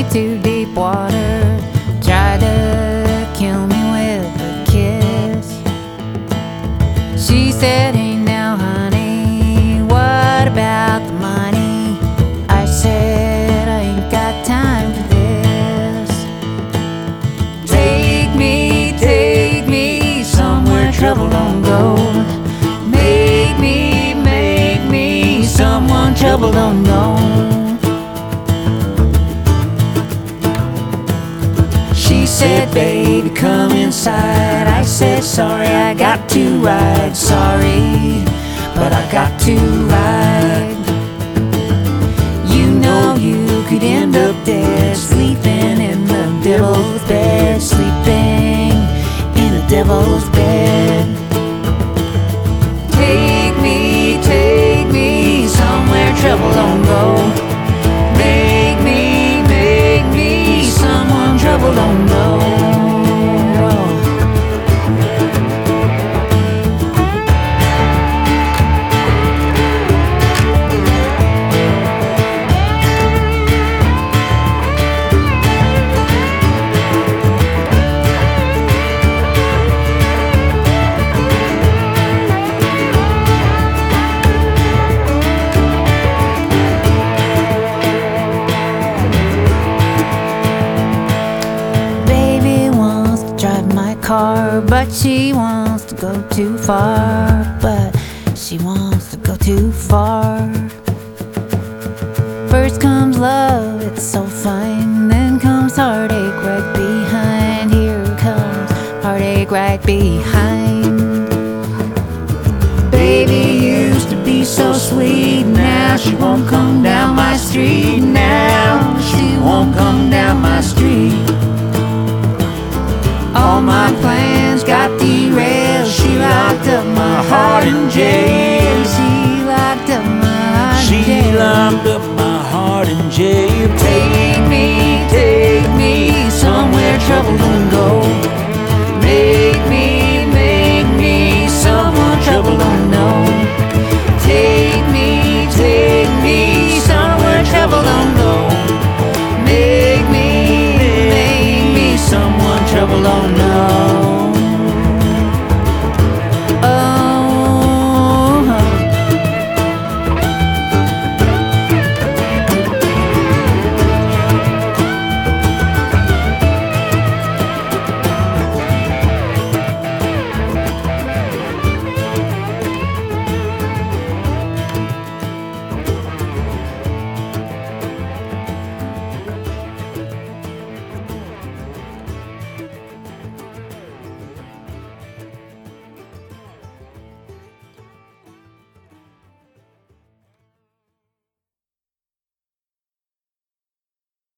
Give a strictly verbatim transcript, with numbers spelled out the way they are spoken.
into deep water, tried to kill me with a kiss. She said, "Hey now honey, what about the money?" I said, "I ain't got time for this. Take me, take me somewhere trouble don't go. Make me, make me someone trouble don't know." She said, "Baby, come inside." I said, "Sorry, I got to ride. Sorry, but I got to ride." You know you could end up dead, sleeping in the devil's bed, sleeping in a devil's bed. Take me, take me somewhere trouble don't go. Make me, make me someone trouble don't know. Car, but she wants to go too far, but she wants to go too far. First comes love, it's so fine, then comes heartache right behind. Here comes heartache right behind. Baby used to be so sweet, now she won't come down my street. Now she won't come down my street. All my plans got derailed. She locked up my heart in jail. She locked up my heart in jail. She locked up my heart in jail.